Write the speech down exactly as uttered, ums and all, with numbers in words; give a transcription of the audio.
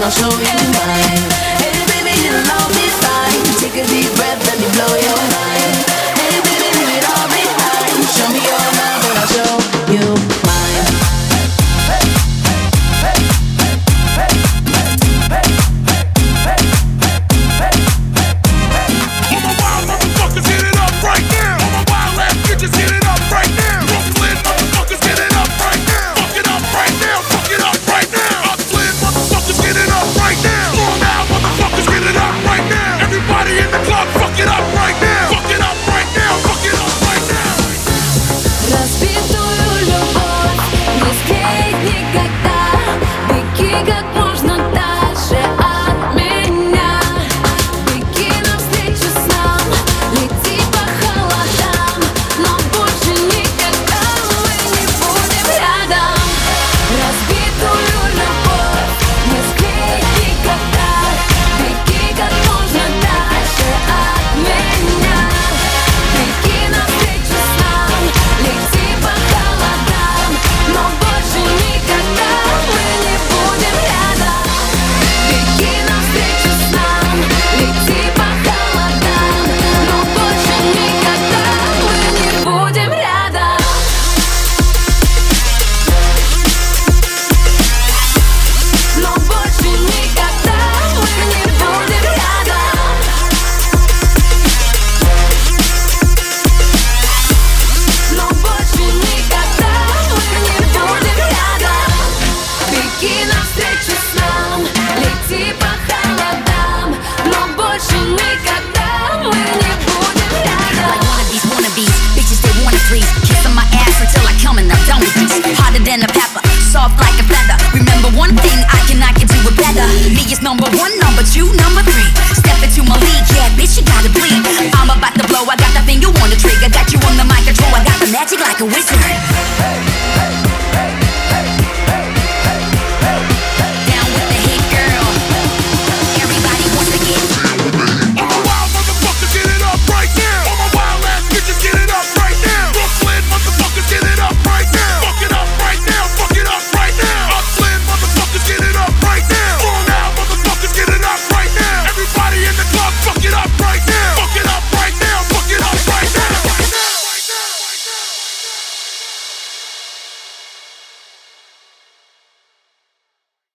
I'll show you mine. Hey baby, it'll all be fine. Take a deep breath, let me blow your mind. Hey baby, leave it all behind. Show me your love and I'll show you mine. All my wild motherfuckers, get it up right now. All my wild ass bitches, get it up right now. Brooklyn motherfuckers, get it up right now. Fuck it up right now, fuck it up right now. Oakland motherfuckers, get it up right now. Long Island motherfuckers, get it up right now. Everybody in the club, fuck it up right now. Fuck it up right now, fuck it up right now. Разбитую любовь не склеить никогда. Беги как можно дальше от меня. Беги навстречу снам, лети по холодам. Но больше никогда мы не будем рядом. Разбитую любовь не склеить никогда. Беги как можно дальше от меня. Беги навстречу снам, лети по холодам. Но больше никогда мы не будем рядом. Беги навстречу снам, лети по холодам. Но больше никогда мы не будем рядом. Но больше никогда мы не будем рядом. Но больше никогда мы не будем рядом. Беги навстречу снам, лети по холодам. Но больше никогда мы не будем рядом. Like wannabes, wannabes, bitches they wanna freeze. Kissing my ass until I come and I'm done with these. Hotter than a pepper, soft like a feather. Remember one thing, I can, I can do it better. Me is number one, number two, number three. Step into my league, yeah, bitch, you gotta bleed. I'm about to blow, I got the finger on the trigger. Got you on the mic control, I got the magic like a wizard.